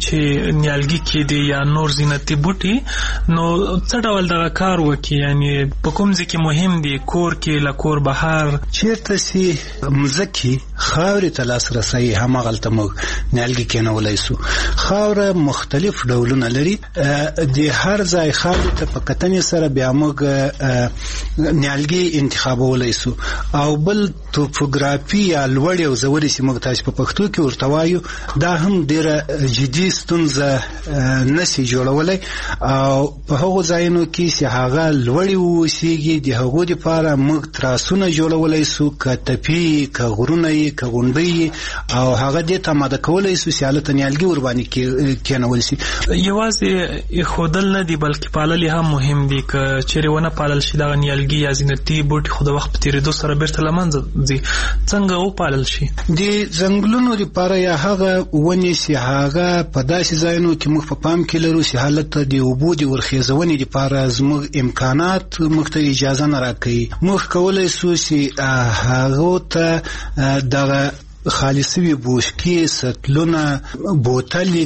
چې نیالګي کېدي یا نور زینتي بوټي، نو څه ډول دغه کار وکړي؟ یعنی په کوم ځای کې مهم دي؟ کور کې، له کور بهر، چیرته چې مځکې خاورې ته لاسرسی هماغلته موږ نیالګي کېنولی سو. خاوره مختلف ډولونه لري، د هر ځای خاورې ته په کتنې سره بیا موږ نیالګي انتخابولی سو. او بل توپوګرافي یا لوړې او ژورې چې موږ تاسو په پښتو کې ورته وایو، دا هم ډېره جدي ستونزه نشي جوړولی. او په هغو ځایونو کې چې هغه لوړې واوسېږي، د هغو دپاره موږ تراسونه جوړولی سو، که تپې، که غرونه یې، که غونډۍ یې، او هغه دې ته آماده کولی سو چې هلته نیالګي ورباندې کېنول شي. یوازې ایښودل نه دي بلکې پالل یې هم مهم دي. که چیرې ونه پالل شي دغه نیالګي یا زینتي بوټي، خو د وخت په تېرېدو سره بیرته له منځه ځي، څنګه وپالل شي؟ د ځنګلونو دپاره یا هغه ونې چې هغه په داسې ځایونو کې موږ په پام کې لرو چې هلته د اوبو د ورخیزونې دپاره زموږ امکانات موږ ته اجازه نه راکوي. موږ کولی سو چې هغو ته دغه خالصوي بوشکې، سطلونه، بوتل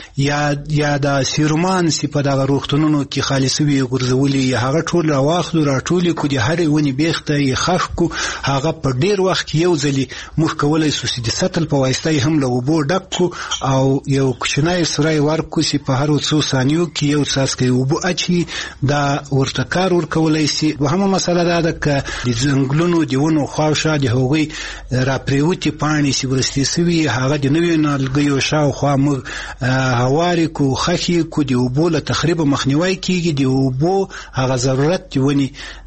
یا د سیرومان چې په دغه روغتونونو کې خالصوي غورځولي، هغه ټول راواخلو، راټولې کړو، د هرې ونې بیخته یې خښ کړو. هغه په ډېر وخت کې یو ځلې موږ کولی سو چې د سطل په واسطه یې هم له اوبو ډک کړو او یو کوچنی سوری ورکړو چې په هرو څو ثانیو کې یو څاڅکی اوبه اچوي. دا ورته کار ورکولی شي. دوهمه مسله دا ده که د ځنګلونو د ونو خواوشا د هغوی راپرېوتې پاڼې چې ورستې سوي، هغه د نویو نیالګیو شاوخوا موږ هوارې کړو، خښې کړو. د اوبو له تخریبه مخنیوی کېږي، د اوبو هغه ضرورت د ونې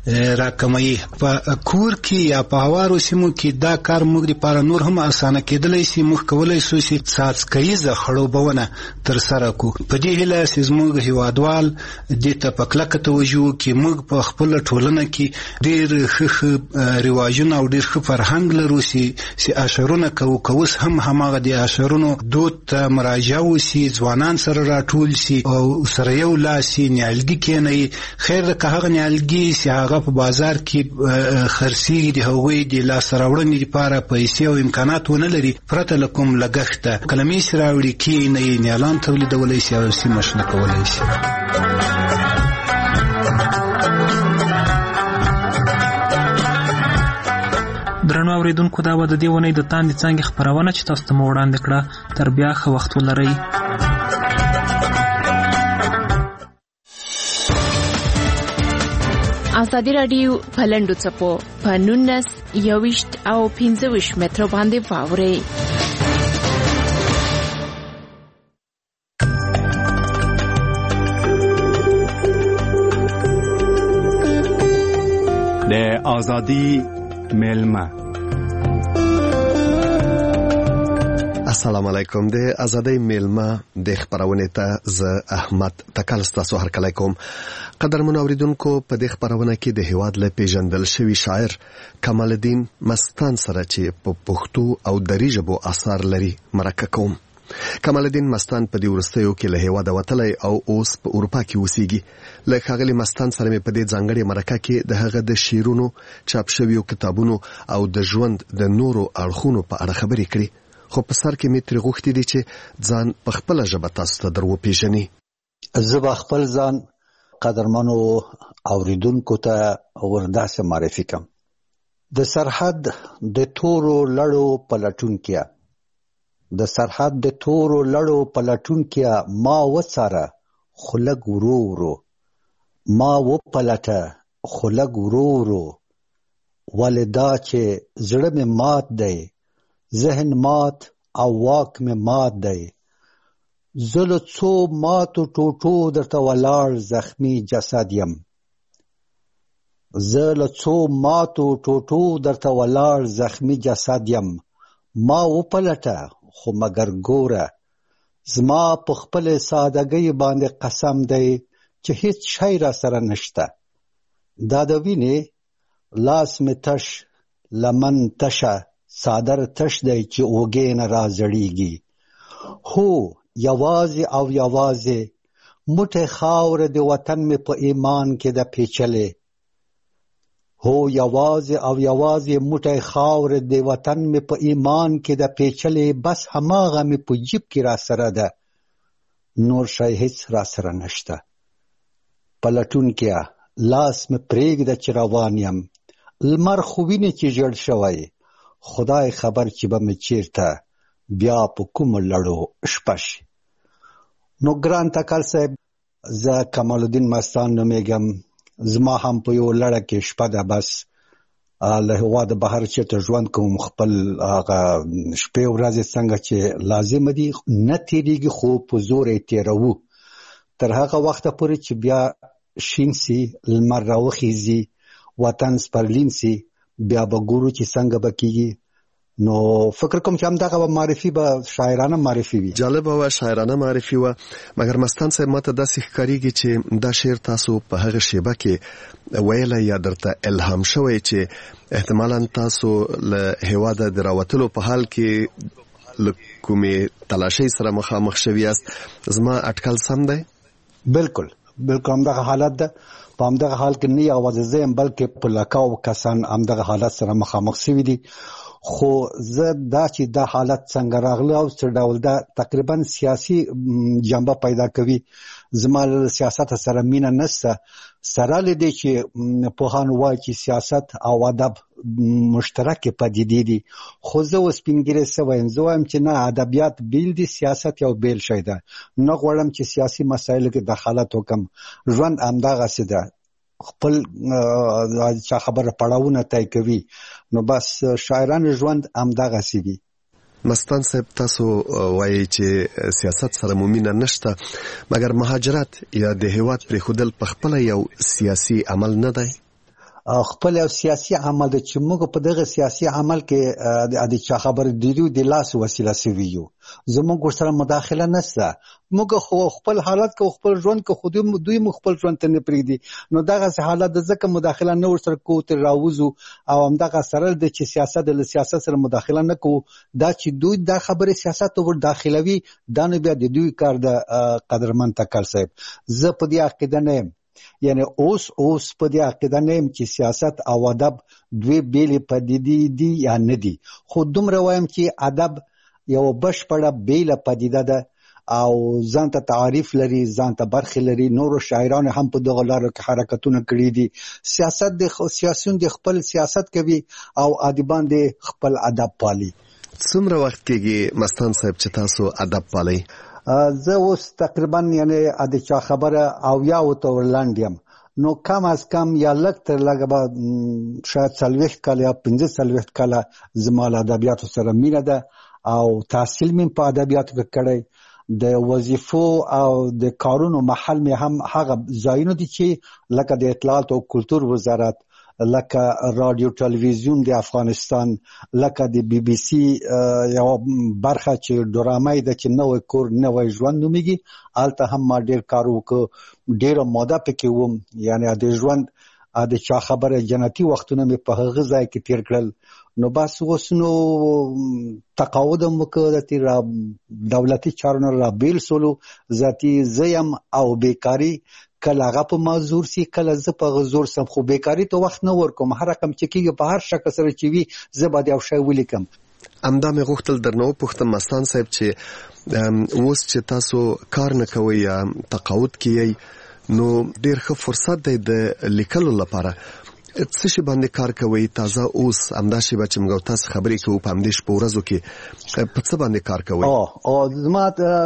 راکموي. په کور کې یا په هوارو سیمو کې دا کار موږ دپاره نور هم اسانه کېدلی شي. موږ کولی سو چې څاڅکیزه خړوبونه ترسره کړو. په دې هیله چې زموږ هېوادوال دې ته په کلکه توجه وکړي. موږ په خپله ټولنه کې ډېر ښه رواجونه او ډېر ښه فرهنګ لرو چې اشرونه کوو. که اوس هم هماغه د اشرونو دود ته مراجعه وشي، ځوانان سره راټول شي او سره یو لاس شي، نیالګي کېنوي. خیر ده که هغه نیالګي چې هغه په بازار کې خرڅېږي د هغوی د لاسته راوړنې دپاره پیسې او امکانات ونه لري، پرته له کوم لګښته کلمې چې راوړي کېنوي، نیالان تولیدولی شي او سیمه شنه کولی شي. درنو اوریدونکو، دا به د دې اونۍ د تاندې څانګې خپرونه چې تاسو ته مو وړاندې کړه. تر بیا ښه وخت ولرئ. ازادي راډیو په لنډو څپو په 19 21 او 25 مترو باندې واورئ. د ازادي میلمه. السلام علیکم. د ازادۍ میلمه د خبرونه ته زه احمد تکل ستاسو هرکلی کوم. قدرمن اوریدونکو، په دې خبرونه کې د هیواد له پیژندل شوی شاعر کمال الدین مستان سره چې په پښتو او دري ژبو اثار لري مرکه کوم. کمال الدین مستان په دې وروستیو کې له هیواده وتلی او اوس په اروپا کې اوسېږي. له ښاغلي مستان سره مې په دې ځانګړې مرکه کې د هغه د شعرونو، چاپ شویو کتابونو او د ژوند د نورو اړخونو په اړه خبرې کړې. خو په سر کې مې ترې غوښتي دي چې ځان په خپله ژبه تاسو ته در وپېژني. زه به خپل ځان قدرمنو اوریدونکو ته ورداسې معرفي کړم. د سرحد د تورو لړو پلټونکیا، د سرحد د تورو لړو پلټونکیا ما وڅاره خو لږ ورو ورو، ما وپلټه خو لږ ورو ورو. ولې دا چې زړه مې مات دی، ذهن مات او واک مې مات دی. زه له څو ماتو ټوټو درته ولاړ زخمی جسد یم، زه له څو ماتو ټوټو درته ولاړ زخمی جسد یم. ما وپلټه خو مگر ګوره، زما په خپل سادګۍ باندې قسم دی چې هیڅ شی را سره نشته. دا د وینې لاس مې تش، لمن تشه، صادر تش دی چې اوږې نه را زړیږي. هو یوازې او یوازې موټی خاوره د وطن مې په ایمان کې ده پیچلې. هو یوازې او یوازې موټی خاوره د وطن مې په ایمان کې ده پیچلې. بس هماغه مې په جیب کې را سره ده، نور شای هیڅ را سره نشته. پلټونکیا لاس مې پرېږده چې روان یم، لمر خو ویني چې ژړ شوی، خدای خبر چې به مې چیرته بیا په کومو لړو شپه شي. نو ګران تکل صاحب، زه کمال الدین مستان نومیږم. زما هم په یو لړه کې شپه ده، بس له هېواده بهر چېرته ژوند کوم، خپل هغه شپې ورځې څنګه چې لازم دي نه تېرېږي، خو په زور یې تېروو تر هغه وخته پورې چې بیا شین سي، لمر راوخیږي، وطن سپرلین سي، بیا به ګورو چې څنګه به کېږي. نو فکر کوم چې همدغه معرفي به شاعرانه معرفي وي. جالبه وه، شاعرانه معرفي وه. مګر مستان صاحب، ماته داسې ښکارېږي چې دا شعر تاسو په هغه شیبه کې ویلی یا درته الهام شوی چې احتمالاً تاسو له هېواده د راوتلو په حال کې له کومې تلاشۍ سره مخامخ شوي یاست. زما اټکل سم دی؟ بالکل همدغه حالت ده. په همدغه حال کې نه یوازې زه یم، بلکې په لکاو کسان همدغه حالت سره مخامخ شوي دي. خو زه دا چې دا حالت څنګه راغله او څه ډول ده، تقریبا سیاسي جنبه پیدا کوي. زما له سیاست سره مینه نشته، سره له دې چې پوهان وایي چې سیاست او ادب مشترکې پدیدې دي، خو زه اوس سپینږیری شوی یم. زه وایم چې نه، ادبیات بیل دي، سیاست یو بیل شی ده. نه غواړم چې سیاسي مسایلو کې دخالت وکم. ژوند همدغسې ده، خپل چا خبره پړاوونه طی کوي. نو بس شاعران ژوند همدغسې دي. مستان صاحب، تاسو وایي چې سیاست سره مو مینه نشته، مګر مهاجرت یا د هېواد پرېښودل پخپله یو سیاسي عمل نه دی؟ خپل یو سیاسي عمل دی چې موږ په دغه سیاسي عمل کې د چا خبرې د لاس وسیله سوي یو. زموږ ورسره مداخله نشته. موږ خو خپل حالت کې خپل ژوند کې خو دوی خپل ژوند ته نه پرېږدي. نو دغسې حالت د ځکه مداخله نه ورسره کوو، ترې راوځو او همدغه سره دی چې سیاست سره مداخله نه کوو. دا چې دوی دا خبرې سیاست ته ور داخلوي، دا نو بیا د دوی کار د قدرمن تکل صاحب. زه په دې عقیده نه یم، یعنی اوس په دې عقیده نه یم چې سیاست او ادب دوی بیلې پدیدې دي یا نه دي. خو دومره وایم چې ادب یو بشپړه بیله پدیده ده او ځان ته تعریف لري، ځان ته برخې لري. نورو شاعرانو هم په دغه لارو کې حرکتونه کړي دي. سیاسیون د خپل سیاست کوي او ادیبان د خپل ادب پالي. څومره وخت کېږي مستان صاحب چې تاسو ادب پالئ؟ زه اوس تقریبا یعنی د چا خبره او یا ته ورلاند یم. نو کم از کم یا لږ تر لږه به شاید 40 کاله یا 45 کاله زما له ادبیاتو سره مینه ده او تحصیل مې په ادبیاتو کې کړی. د وظیفو او د کارونو محل مې هم هغه ځایونه دي چې لکه د اطلاعات او کلتور وزارت، لکه رادیو ټلویزیون د افغانستان، لکه د بی بی سی یو برخه چې ډرامه ده چې نوې کور نوې ژوند نومیږي، هلته هم ما ډیر کار وکړ، ډیره موده پکې وم. یعنی د ژوند د چا خبره جنتی وختونه مې په هغه ځای کې تیر کړل. نو بس اوس نو تقاعد هم وکړ، دولتي چارو را بیل سولو، ذاتي زیم او بیکاري کله هغه په معذور سي، کله زه په غزور سم. خو بیکاري ته وخت نه ورکوم، هر رقم چې کېږي په هر شکل سره چې وي زه باید یو شی ولیکم. همدا مې غوښتل درنه وپوښتم مستان صاحب چې اوس چې تاسو کار نه کوئ یا تقاعد کې، نو ډېر ښه فرصت دی د لیکلو لپاره. څه شي باندې کار کوئ تازه اوس؟ همدا شیبه چې موږ تاسو خبرې کوو په همدې شپو ورځو کې په څه باندې کار کوئ؟ زما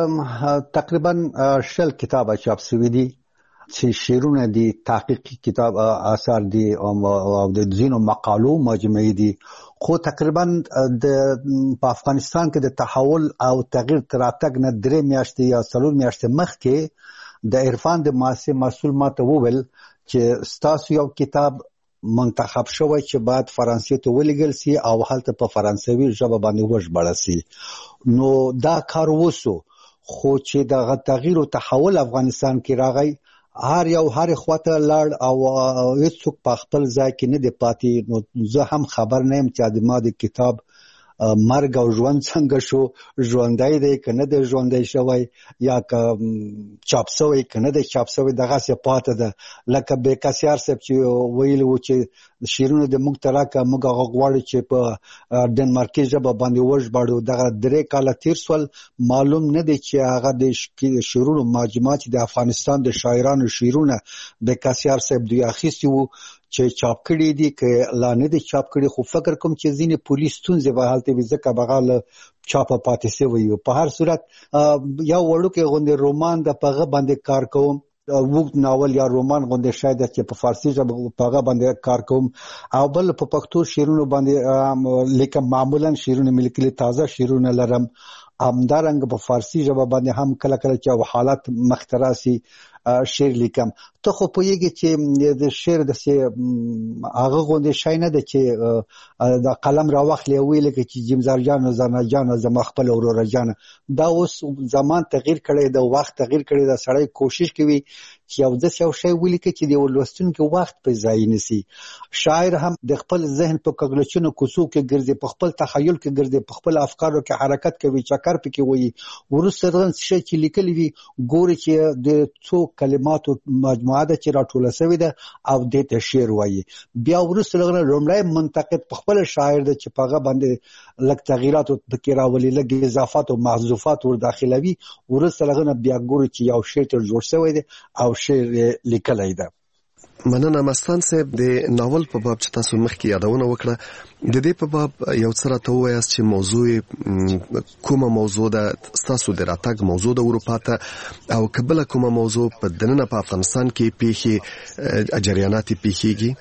تقریبا 20 کتابه چاپ شوي دي چې شعرونه دي، تحقیقي کتاب آثار دي او د ځینو مقالو مجموعې دي. خو تقریبا په افغانستان کې د تحول او تغییر تر راتګ نه 3 میاشتې یا 4 میاشتې مخکې د عرفان د مؤسسې مسؤل ماته وویل چې ستاسو یو کتاب منتخب شوی چې باید فرانسې ته ولېږل سي او هلته په فرانسوي ژبه باندې وژباړل سي. نو دا کار وسو، خو چې دغه تغییر او تحول افغانستان کې راغی، هر خواته لاړ او هیڅوک په خپل ځای کې نه دی پاتې. نو زه هم خبر نه یم چې ما د کتاب مرګ او ژوند څنګه شو، ژوندای دی کنه د ژوندای شوی یا چاپ شوی کنه د چاپ شوی دغه څه پاتې ده. لکه بیکاسیار صاحب چې ویل و چې شیرونه د موږ تراکه موږ غواړو چې په ډنمارکي ژبه باندې وژباړو. دغه 3 کاله تیر سول، معلوم نه دی چې هغه د شیرونو مجموعه چې د افغانستان د شاعرانو شیرونه بیکاسیار صاحب دوی اخیستي وو چې چاپ کړي دي که لا نه دي چاپ کړي، خو فکر کوم چې ځینې پولیس ستونزې به هلته وي ځکه بغاله چاپه پاتې شوی وي. په هر صورت یو وړوکی غوندې رومان د پغه باندې کار کوم، وګت ناول یا رومان غوندې شاید چې په فارسی ژبه پغه باندې کار کوم، او بل په پښتو شیرونو باندې لیکم. معمولا شیرونه ملکلي تازه شیرونه لرم، همدارنګه په فارسی ژبه باندې هم کله کله چې حالت مختراسي شعر لیکم. ته خو پوهیږي چې د شعر د هغه غوندې شای نه ده چې د قلم را واخلې ویل کې چې جیمزار جان او زانا جان زما خپل ورور جان. دا اوس زمان تغییر کړي، د وخت تغییر کړي، د سړی کوشش کوي چې یو شی ولیکي چې د ولستونکو وخت په ځای نسی. شاعر هم د خپل ذهن په کګلچونو کوڅو کې ګرځي، په خپل تخیل کې ګرځي، په خپل افکارو کې حرکت کوي، چکر پکې وایي. ورسره دغه شی چې لیکلی وي ګوري چې د څو کلماتو مجموعه ده چې راټوله شوې ده او د ته شعر وایي. بیا ورسره دغه لومړی منتقد په خپل شاعر ده چې پاغه باندې لږ تغییرات پکې راولي، لږ اضافات او محذوفات ور داخلوي. ورسره دغه بیا ګوري چې یو شعر تر جوړ شوی دی او شعر لیکلی ده. مننه مستان صاحب. د ناول په باب چې تاسو مخکې یادونه وکړه، د دې په باب یو څه راته ووایاست چې موضوع کومه موضوع ده؟ تاسو د راتګ موضوع د اروپا ته او کبله کومه موضوع په دننه په افغانستان کې پیښې جریانات پیښیږي؟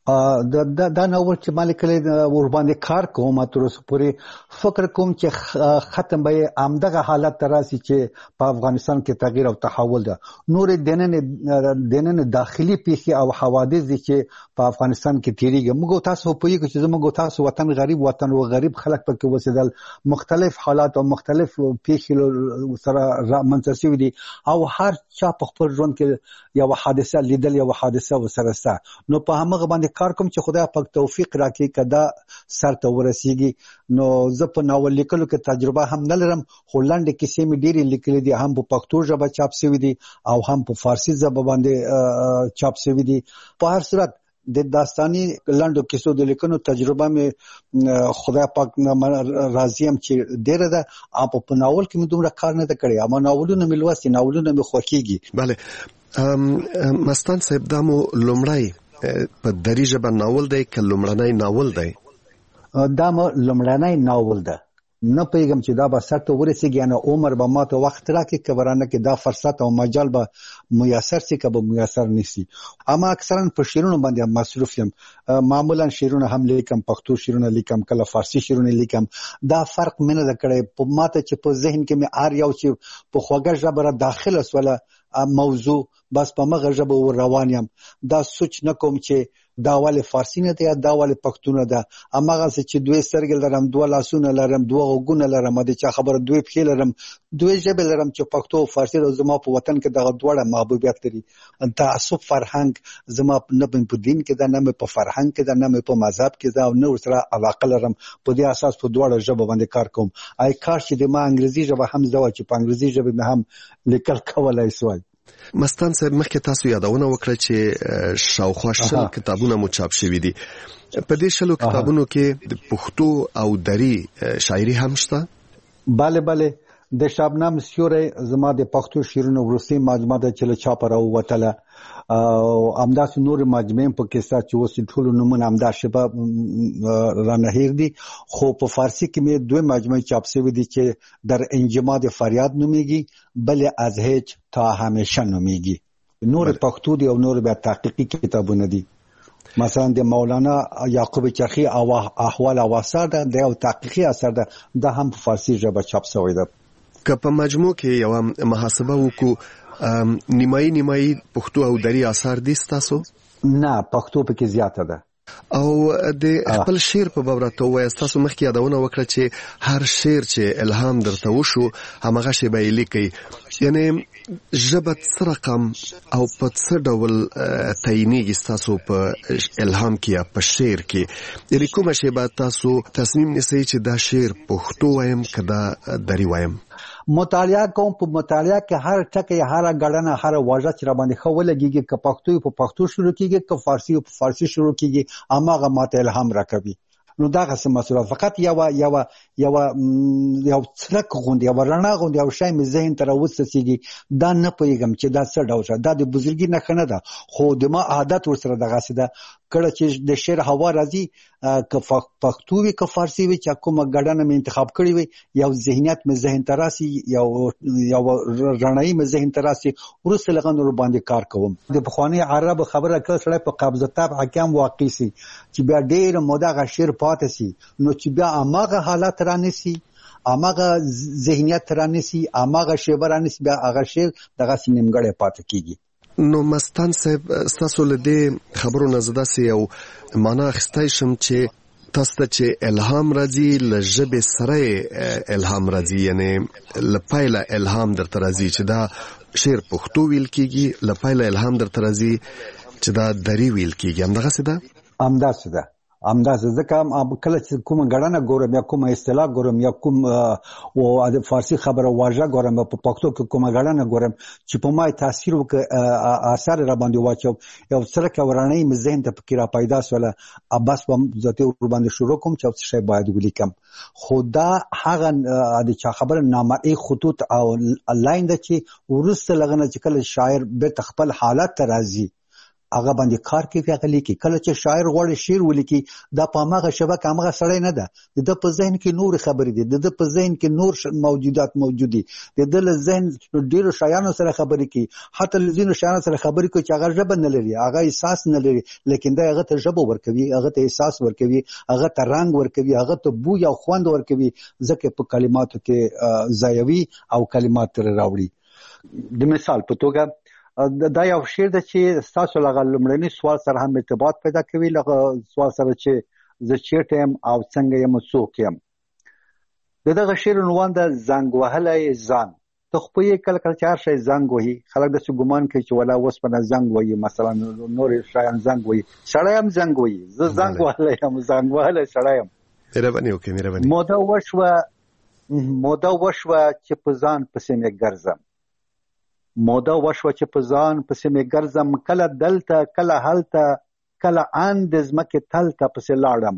دا ناول چې مالک ور باندې کار کوم تر اوسه پورې فکر کوم چې ختم به امدغه حالت تراسي چې په افغانستان کې تغییر او تحول ده. نور دننه داخلي پیښې او حوادث چې په افغانستان کې تیریږي. موږ تاسو په یوه چې موږ تاسو وطن غریب وطن او غریب خلک پکې وسیدل، مختلف حالات او مختلف پیښې سره منځسي دي او هر چا په خپل ژوند کې یو حادثه لیدل، یو حادثه وسره سره. نو په هغه باندې کار کوم چې خدای پاک توفیق راکړي کدا سر ته ورسیږي. نو زه په ناول لیکلو کې تجربه هم نه لرم، خو لاندې کیسې مې ډېرې لیکلې دي، هم په پښتو ژبه چاپ شوي دي او هم په فارسی ژبه باندې چاپ شوي دي. په هر صورت د داستاني لاندو کیسو د لیکنو تجربه مې خدای پاک نه راضي ام چې ډېره ده. په ناول کې مې دومره کار نه کړی، اما ناولونه مې لوستي، ناولونه مې خوښیږي. بله مستان صاحب، دا مو لومړی په دری ژبه ناول دی که لومړنی ناول دی؟ دا مو لومړنی ناول ده. نه پیغام چې دا به سره ورسیږي، نه عمر به ماته وخت راکړي کبرانه کې دا فرصت او مجال به میسر سي که به میسر نشي. اما اکثرا په شیرونو باندې مصروف یم. معمولا شیرونه هم لیکم، پښتو شیرونه لیکم، کله فارسی شیرونه لیکم. دا فرق مینه د کړي په ماته چې په ذهن کې مې ار یو چې په خوږه ژبه را داخله سواله موضوع بس په مغه ژبه ور روان یم. دا سوچ نکوم چې دا ول فارسی نه دی یا دا ول پښتو نه ده. امغه چې دوی سترګې لرم، دوه لاسونه لرم، دوه غوږونه لرم، د چا خبره دوی پخې لرم، دوی ژبه لرم چې پښتو او فارسی د زما په وطن کې دغه دوړه محبوبیت لري. تعصب فرهنګ زما نه په دین کې ده، نه په فرهنګ کې ده، نه په مذهب کې ده، او نه سره علاقه لرم. په دې اساس په دوړه ژبه باندې کار کوم. آی کاش چې د ما انګریزي ژبه هم زده و چې په انګریزي ژبه مې هم لیکل کولای شوای. مستان صاحب، مخکې تاسو یادونه وکړه چې شاوخوا 100 کتابونه مو چاپ شوي دي. په دې 100 کتابونو کې د پښتو او دری شاعري هم شته؟ bale د شابنام سیوري زما د پښتو شیرونو ورسي مجموعه د چله چاپ راووتله او امداس نور مجموعه په کې سات چې وسې ټول نمونه امدا شبه رانهیر دي. خو په فارسی کې مې دوه مجموعه چاپ شوی دي چې در انجماد فریاد نوميږي، بل از هیچ تا همیشه نوميږي. نور پښتو دي او نور بیا تحقیقي کتابونه دي. مثلا د مولانا یعقوب چرخی او احوال او اثر ده، د یو تحقیقي اثر ده، د هم په فارسی ژبه چاپ شوی ده. که په مجموع کې یو محاسبه وکړو، نیمایي پښتو او دری اثر دي تاسو؟ نه، پښتو پکې زیاته ده. او د خپل شعر په باب راته وایي. تاسو مخکې یادونه وکړه چې هر شعر چې الهام درته وشو همغه شی به لیکي. یعنی ژبه څه رقم او په څه ډول تعینېږي ستاسو په الهام کې یا په شعر کې؟ یعنی کومه شیبه تاسو تصمیم نیسئ چې دا شعر پښتو وایم که دا دري وایم؟ مطالعه کوم. په مطالعه کې هر ټکی، هر غړنه، هر واژه چې را باندې ښه ولګېږي، که پښتو په پښتو شروع کېږي، که فارسي په فارسي شروع کېږي، هماغه ماته الهام راکوي. نو دغسې مسله فقط یو څرک غوندې، یو رڼا غوندې یو شی مې ذهن ته راوڅڅېږي، دا نه پوهېږم چې دا څه ډول شي. دا د بزرګي نښه نه ده، خو د ما عادت ورسره دغسې ده. کله چې د شعر هوا راځي، که پښتو وي که فارسي وي، چې کومه ګډنه مې انتخاب کړې وي، یو ذهنیت مې ذهن ته راسي، یو رڼایي مې ذهن ته راسي، وروسته له هغه نور باندې کار کوم. د پخواني عربو خبره کله سړی په قبض طبع کې هم واقع سي چې بیا ډېره موده هغه شعر پاتې سي، نو چې بیا هماغه حالت رانیسي، هماغه ذهنیت رانیسي، هماغه شیبه رانیسي، بیا هغه شعر دغسې نیمګړی پاتې کېږي. نو مستان صاحب، ستاسو له دې خبرو نه زه داسې یو معنا اخیستی شم چې تاسو ته چې الهام راځي، له ژبې سره الهام راځي، یعنی له پیله الهام درته راځي چې دا شعر پښتو ویل کېږي، له پیله الهام درته راځي چې دا دري ویل کېږي. همدغسې ده؟ همداسې ده. ځکه کله چې کومه ګړنه ګورم یا کومه اصطلاح ګورم یا کوم د فارسي خبره واژه ګورم، په پښتو کې کومه ګړنه ګورم چې په ما تاثیر وکړي، اثر را باندې واچو، یو څرک ورانۍ مې ذهن ته پکې را پیدا شوله، بس به ذاتي ور باندې شروع کوم چې څه شی باید ولیکم. خو دا هغه د چا خبره نامرئي خطوط او لاین ده چې وروسته له هغه نه چې کله شاعر بیرته خپل حالت ته راځي، هغه باندې کار کوي، هغه لیکي. کله چې شاعر غواړي شعر ولیکي، دا په هغه شبکه هغه سړی نه ده، د په ذهن کې نور خبرې دي، د په ذهن کې نور موجودات موجود دي، د له ذهن ډیرو شیانو سره خبرې کوي، حتی له ځینو شیانو سره خبرې کوي چې هغه ژبه نه لري، هغه احساس نه لري، لیکن دا هغه ته ژبه ورکوي، هغه ته احساس ورکوي، هغه ته رنګ ورکوي، هغه ته بوی او خوند ورکوي، ځکه په کلماتو کې ځایوي او کلمات تر راوړي. د مثال په توګه دا یو شعر ده چې ستاسو لغه لومړني سوال سره هم ارتباط پیدا کوي، لغه سوال سره چې زه چیرته یم او څنګه یم، څوک یم. دغه شعر عنوان ده زنګ وهلی ځان. ته خو پوهېږې کله کله چې هر شی زنګ وهي، خلک داسې ګمان کوي چې ولا اوسپنه زنګ وهي، مثلا نور شیان زنګ وهي، سړی هم زنګ وهي. زه زنګ وهلی یم، زنګ وهلی سړی یم. مهرباني وکړئ، مهرباني. موده وشوه چې په ځان پسې مې ګرځم، موده وشوه چې په ځان پسې مې ګرځم، کله دلته کله هلته، کله ان د ځمکې تلته پسې لاړم.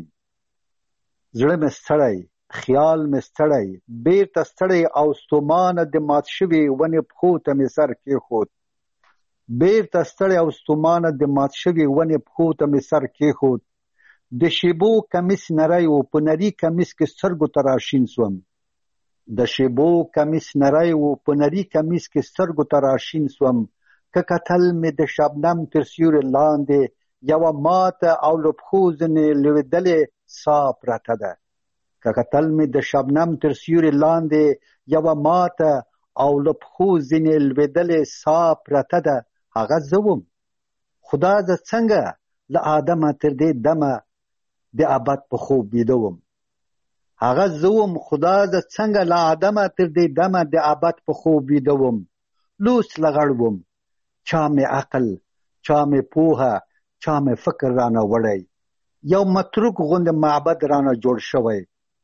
زړه مې ستړی، خیال مې ستړی، بیرته ستړی او ستومانه د مات شوي ونې پښو ته مې سر کېښود، بیرته ستړی او ستومانه د مات شوي ونې پښو ته مې سر کېښود. د شیبو کمیس نری و، په نري کمیس کې سترګو ته راشین سوم، د شیبو کمیس نری و، په نري کمیس کې سترګو ته راشین سوم. که کتل مې د شبنم تر سیوري لاندې، یوه ماته او له پښو ځینې لوېدلې ساه پرته ده. که کتل مې د شبنم تر سیوري لاندې، یوه ماته او له پښو ځینې لوېدلې ساه پرته ده. هغه زه وم، خدا زه څنګه له آدمه تر دې دمه د ابد په خوب بیده وم. هغه زه وم، خدا زه څنګه له آدمه تر دې دمه د ابد په خوب بیده وم. لوس لغړ وم، چا مې عقل، چا مې پوهه، چا مې فکر رانه وړی، یو متروک غوندې معبد رانه جوړ شوی.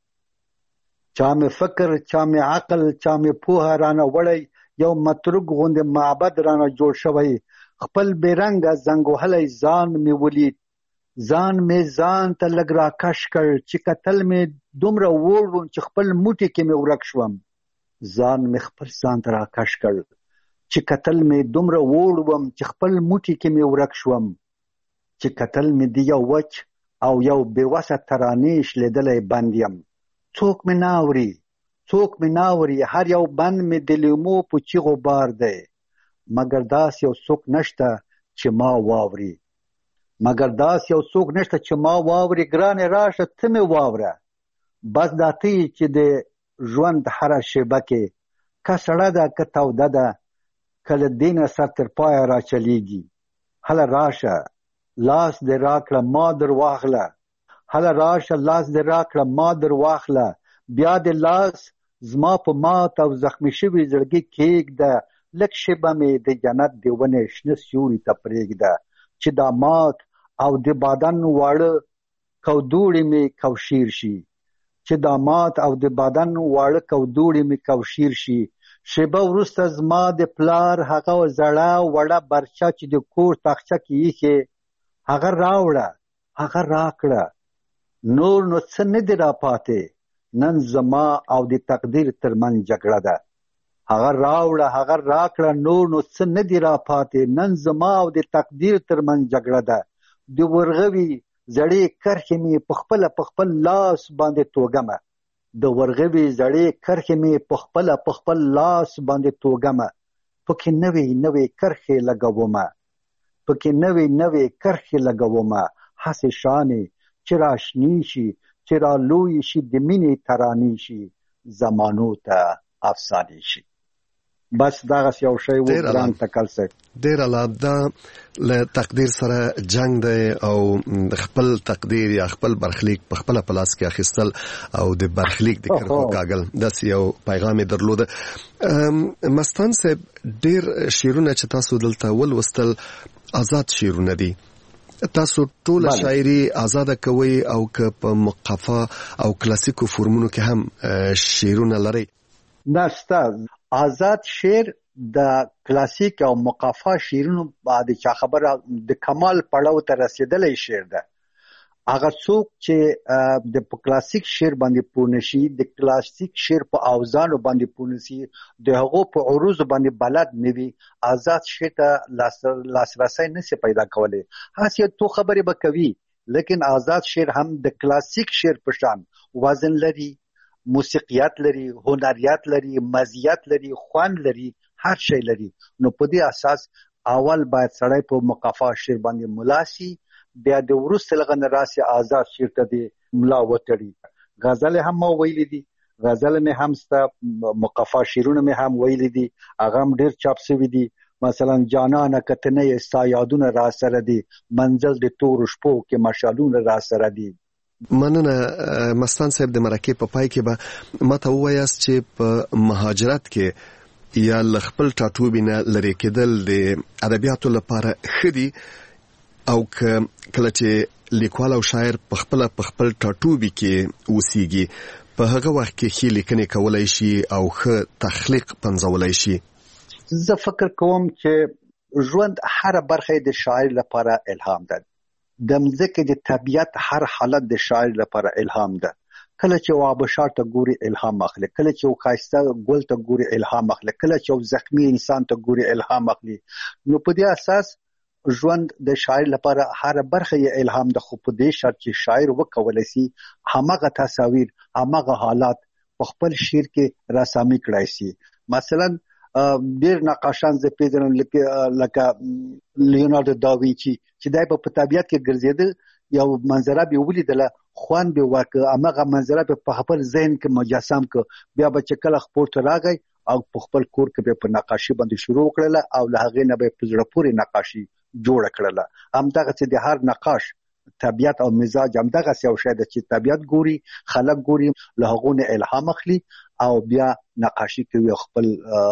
چا مې فکر، چا مې عقل، چا مې پوهه رانه وړی، یو متروک غوندې معبد رانه جوړ شوی. خپل بېرنګه زنګ وهلی ځان مې ولید، ځان مې ځان ته لږ راکش کړ، چې کتل مې دومره وړ وم چې خپل موټي کې مې ورک شوم. ځان مې خپل ځان ته راکش کړ، چې کتل مې دومره وړ وم چې خپل موټي کې مې ورک شوم. چې کتل مې د یو وچ او یو بېوسه ترانې شلېدلی بند یم. څوک مې نه اوري، څوک مې نه اوري، هر یو بند مې د لیمو په چیغو بار دی. مګر داس یو څوک نشته چې ما واوري، مګر داس یو څوک نشته چې ما واوري. ګرانې راشه ته مې واوره، بس دا ته یې چې د ژوند هره شیبه کې، که سړه ده که توده ده، که له دې نه سر تر پایه را چلیږي. هله راشه لاس دې راکړه ما در واخله، هله راشه لاس دې راکړه ما در واخله. بیا دې لاس زما په مات او زخمي شوي زړګي کېږده، لک شیبه مې د جنت د ونې شنه سیوري ته پرېږده چې دا مات او د بدن واړه کودوړې مې کوشیر شي چې دا مات او د بدن واړه کودوړې مې کوشیر شي. شیبه وروسته زما د پلار هغه زړه وړه برچه چې د کور تاخچه کې ایښې هغه راوړه هغه راکړه نور نو څه نه دي راپاتې نن زما او د تقدیر ترمنځ جګړه ده. هغه راوړه هغه راکړه نور نو څه نه دي راپاتې نن زما او د تقدیر ترمنځ جګړه ده. د ورغوي زړې کرښې مې په خپل لاس باندې توږمه د ورغوي زړې کرښې مې په خپل لاس باندې توږمه پکې نوې کرښې لګومه هسې شانې چې راشنی شي چې را لوی شي د مینې ترانې شي زمانو ته افسانې شي. بس دغه یو شی و ګران تکل صاحب. ډېر اعلی. دا له تقدیر سره جنگ دی او خپل تقدیر یا خپل برخلیک په خپل پلاس کې اخیستل او د برخلیک د کرښو کاږل داسې یو پیغام درلوده. مستان صاحب ډېر شعرونه چې تاسو دلته ولوستل آزاد شعرونه دي. تاسو ټول شاعري آزاد کوي او که په مقفا او کلاسیکو فورمونو کې هم شعرونه لري؟ نشته. آزاد شعر د کلاسیک او مقفا شعرونو بعد چا خبره د کمال پړاو ته رسیدلې شعر ده. هغه څوک چې د کلاسیک شعر باندې پونشي د کلاسیک شعر په اوزانو باندې پونشي د هغو په عروض باندې بلد نوي آزاد شعر ته لاسرسي نشي پیدا کولی. هڅه تو خبرې به کوي لیکن آزاد شعر هم د کلاسیک شعر په شان وزن لري موسیقیات لري هنریات لري مزیت لري خوان لري هر شی لري. نو په دې اساس اول باید سړی په مقفا شعر باندې ملاسي بیا د وروسته لغه راسي آزاد شعر ته دی ملا وتړي. غزل هم ویلي دي غزل مې هم ستا مقفا شعرونه مې هم ویلي دي هغه هم ډېر چاپ شوي دي. مثلا جانانه کتنه ستا یادونه را سره دي منزل د تور شپو کې مشالونه را سره دي. مننه مستان صاحب. د مرکې په پای کې به ماته ووایاست چې په مهاجرت کې یا خپل ټاټوبي نه لرې کېدل د ادبیاتو لپاره ښه دي او کله چې لیکوال او شاعر په خپل ټاټوبي کې اوسېږي په هغه وخت کې ښې لیکنې کولی شي او ښه تخلیق پنځولی شي. زه فکر کوم چې ژوند هر برخه د شاعر لپاره الهام ده. د مځکې د طبیعت هر حالت د شاعر لپاره الهام ده. کله چې یو آبشار ته ګوري الهام اخلي کله چې یو ښایسته ګل ته ګوري الهام اخلي کله چې یو زخمی انسان ته ګوري الهام اخلي. نو په دې اساس ژوند د شاعر لپاره هر برخه یې الهام ده. خو په دې شرط چې شاعر وکولای شي همغه تصاویر همغه حالات په خپل شعر کې رسامي کړای شي. مثلا ډېر نقاشان زه پیژنم لکه لیوناردو داوینچي چې دی په طبیعت کې ګرځېده یو منظره به ولیدله خوان به ورکړه همغه منظره په خپل ذهن کې مجسم کړه بیا به چې کله خپور ته راغی او په خپل کور کې به په نقاشي باندې شروع کړله او له هغې نه به په زړه پورې نقاشي جوړه کړله. همدغسې د هر نقاش طبیعت او مزاج همدغسې یو شی ده چې طبیعت ګوري خلک ګوري له هغو نه الهام اخلي او بیا نقاشي کوي خپل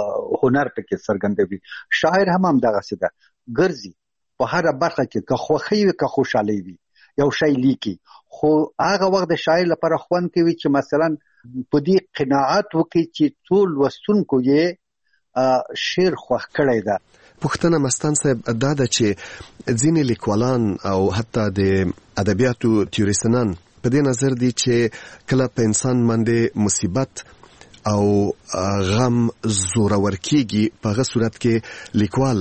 هنر پکې څرګندوي. شاعر هم همدغسې ده ګرځي په هر برخه کې که خوښي وي که خوشحالي وي یو شی لیکي. خو هغه وخت د شاعر لپاره خوند کوي چې مثلا په دې قناعت وکړي چې ټول لوستونکو یې شعر خوښ کړی ده. پوښتنه مستان صاحب دا ده چې ځینې لیکوالان او حتی د ادبیاتو تیوریسنان په دې نظر دي چې کله په انسان باندې مصیبت او غم زورور کیږي په هغه صورت کې لیکوال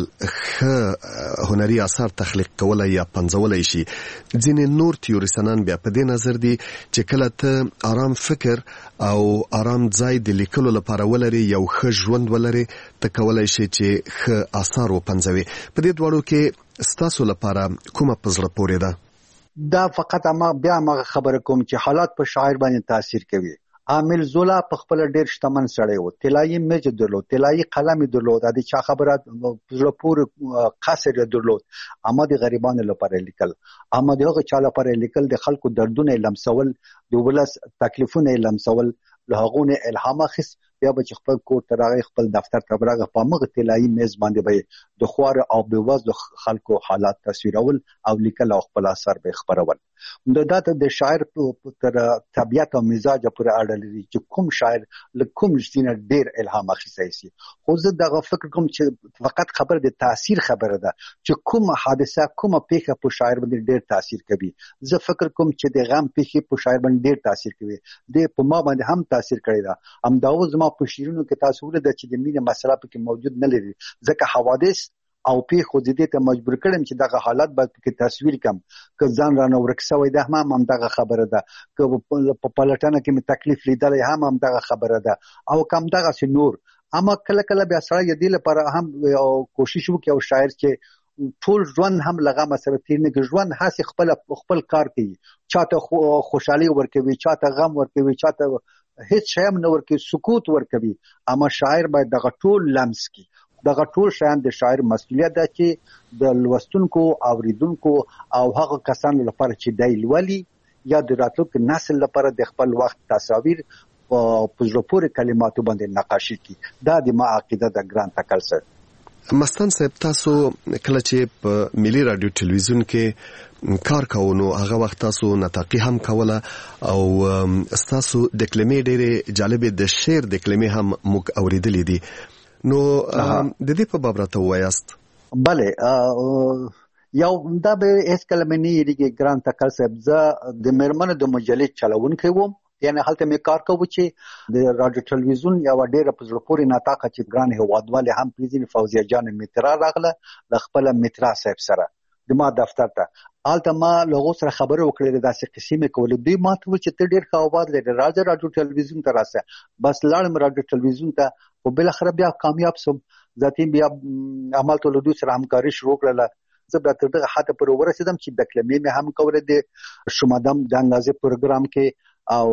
ښه هنري اثار تخلیق کولای یا پنځولای شي. ځینې نور تیوریسنان بیا په دې نظر دي چې کله ته آرام فکر او آرام ځای د لیکلو لپاره ولري یو ښه ژوند ولري ته کولای شي چې ښه اثار وپنځوي. په دې دواړو کې ستاسو لپاره کومه په زړه پورې ده؟ دا فقط بیا ما خبره کوم چې حالات په شاعر باندې تاثیر کوي. عامل زولا په خپل ډېر شتمن سړی و طلایي میج درلود طلایي قلم درلود د چا خبره زړه پورې قصر درلود. اما د غریبانو لپاره لیکل اما دغه چا لپاره لیکل د خلکو دردونه لمسول د ولس تکلیفونه لمسول له هغه نه الهام اخیست بیا به چې خپل کور ته راغی خپل دفتر ته راغی په مغه طلایي میز باندې به د خوار او بېوزلو خلکو حالات تصویرول او لیکل او خپل اثر به خبرول. دا د شاعر تر طبیعت او مزاج پورې اړه لري چې کوم شاعر له کوم شتینه ډیر الهام اخیستی شي. خو زه دغه فکر کوم چې فقط خبر د تاثیر خبره ده چې کوم حادثه کومه پیښه په شاعر باندې ډیر تاثیر کوي. زه فکر کوم چې د غم پیښه په شاعر باندې ډیر تاثیر کوي. د په ما باندې هم تاثیر کړی ده. همدا اوس ما په شعرونو کې تاسو ولید چې د مینې مسله پکې موجود نه لري ځکه حوادث او پیښو د دې ته مجبور کړم چې دغه حالت به پکې تصویر کم که ځان رانه ورک شوی ده هم دغه خبره ده که په پلټنه کې مې تکلیف لیدلی هم دغه خبره ده او کم دغسې نور. اما کله کله بیا سړی د دې لپاره هم کوشش وکړي او شاعر چې ټول ژوند هم له غمه سره تېر نه کړي. ژوند هسې خپل کار کوي، چاته خوشحالي ورکوي، چاته غم ورکوي، چاته هیڅ شی هم نه ورکوي، سکوت ورکوي. اما شاعر باید دغه ټول لمس کړي. دغه ټول شیان د شاعر مسؤلیت ده چې د لوستونکو اوریدونکو او هغه کسانو لپاره چې دی لولي یا د راتلونکي نسل لپاره د خپل وخت تصاویر په زړه پورې کلماتو باندې نقاشي کړي. دا د ما عقیده ده ګران تکل سر. مستان صاحب تاسو کله چې په ملي رادیو ټلویزیون کې کار کوو نو هغه وخت تاسو نطاقي هم کوله او تاسو د کلمې ډېرې جالبې د شعر د کلمې هم موږ اوریدلې دي نو د دې په باب راته ووایاست. بله یو دا به هیڅ کله مې نه یېرېږي ګران تکل صاحب. زه د مېرمنو د مجلې چلونکی وم، یعنی هلته مې کار کوو چې د رادیو ټلویزیون یوه ډېره په زړه پورې نطاقه چې ګران هېوادوالې هم پېژني فوزیه جان مترا راغله له خپله مترا صاحب سره د ما دفتر ته. هلته ما له هغو سره خبرې وکړې داسې قصې مې کولې. دوی ما ته وویل چې ته ډېر ښه آواز لرې راځه رادیو ټلویزیون ته راسه. بس لاړم رادیو ټلویزیون ته خو بالاخره بیا کامیاب شوم. ذاتي بیا همالته له دوی سره همکاري شروع کړله. زه بیا تر دغه حده پورې ورسېدم چې د کلمې مې هم کوله د شمادم د انګازې پروګرام کې او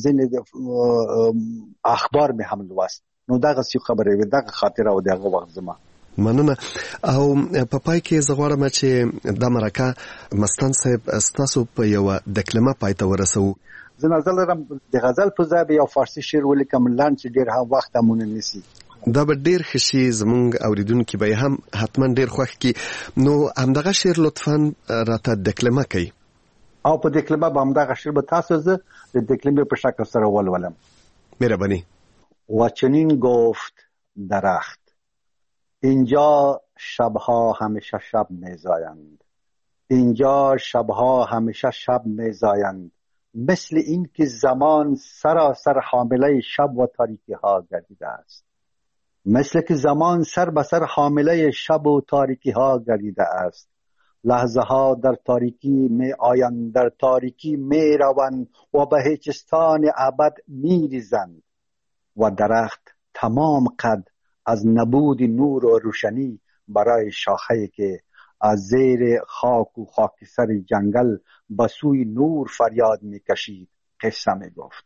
ځینې اخبار مې هم لوست. نو دغسې خبرې وې، دغه خاطره و د هغه وخت زما. مننه. او په پای کې زه غواړم چې دا مرکه مستان صاحب ستاسو په یوه دکلمه پای ته ورسوو. زه نظر لرم د غزل په ځای به یو فارسي شعر ولیکم لنډ چې ډېر هم وخت هم ونه نیسي. دا به ډېر ښه شي، زموږ اوریدونکي به یې هم حتما ډېر خوښ کړي. نو همدغه شعر لطفا راته دکلمه کوي او په دکلمه به همدغه شعر به تاسو زه د دکلمه په شکل سره ولولم. مهربانی. و چنین گفت درخت اینجا شبها همیشه شب میزایند، اینجا شبها همیشه شب میزایند، مثل این که زمان سراسر حامله شب و تاریکی ها گردیده است، مثل که زمان سر به سر حامله شب و تاریکی ها گردیده است. لحظه ها در تاریکی می آیند، در تاریکی می روند و به هیچستان ابد می ریزند. و درخت تمام قد از نبود نور و روشنی برای شاخه‌ای که از زیر خاک و خاکستر جنگل به سوی نور فریاد می کشید قصه می گفت.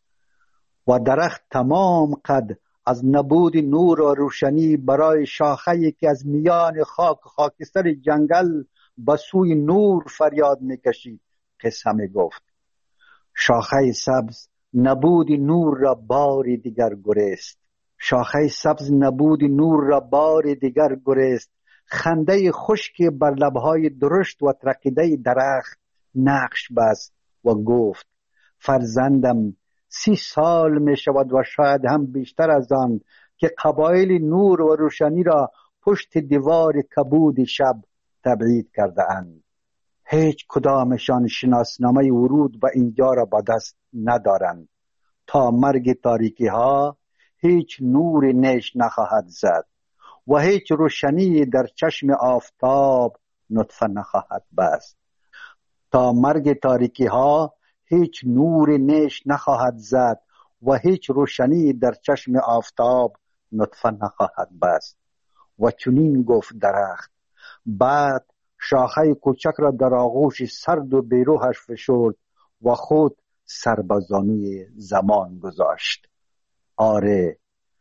و درخت تمام قد از نبود نور و روشنی برای شاخه‌ای که از میان خاک و خاکستر جنگل به سوی نور فریاد میکشید قصه میگفت. شاخه سبز نبود نور را بار دیگر گریست، شاخه سبز نبود نور را بار دیگر گریست. خنده خشک بر لبهای درشت و ترقیده درخت نقش بست و گفت فرزندم 30 سال می شود و شاید هم بیشتر از آن که قبایل نور و روشنی را پشت دیوار کبود شب تبعید کرده اند. هیچ کدامشان شناسنامه ورود به اینجا را با دست ندارند. تا مرگ تاریکی ها هیچ نور نیش نخواهد زد و هیچ روشنی در چشم آفتاب نطفه نخواهد بست. تا مرگ تاریکی ها هیچ نور نیش نخواهد زد و هیچ روشنی در چشم آفتاب نطفه نخواهد بست. و چنین گفت درخت. بعد شاخه کوچک را در آغوش سرد و بیروحش فشرد و خود سر به زانوی زمان گذاشت. آره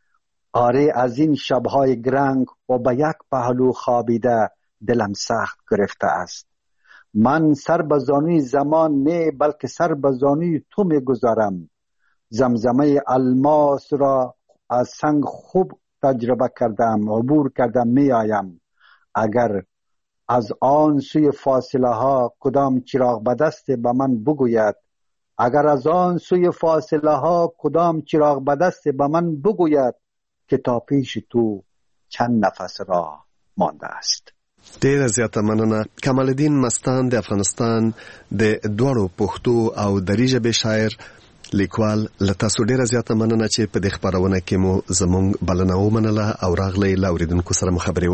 از این شبهای گرنگ و به یک پهلو خوابیده دلم سخت گرفته است. من سر به زانوی زمان نه بلکه سر به زانوی تو می گذارم. زمزمه الماس را از سنگ خوب تجربه کردم، عبور کردم می آیم. اگر از آن سوی فاصله ها کدام چراغ به دست به من بگوید، اگر از آن سوی فاصله ها کدام چراغ به دست به من بگوید که تا پیش تو چند نفس راه مانده است. ډیره زیاته مننه. کمال الدین مستان د افغانستان د دوړو پښتو او دری ژبې شاعر لیکوال، له تاسو ډیره زیاته مننه چې په دې خبرونه کې مو زموږ بلنه ومنله او راغلی له اوریدونکو سره مخابرې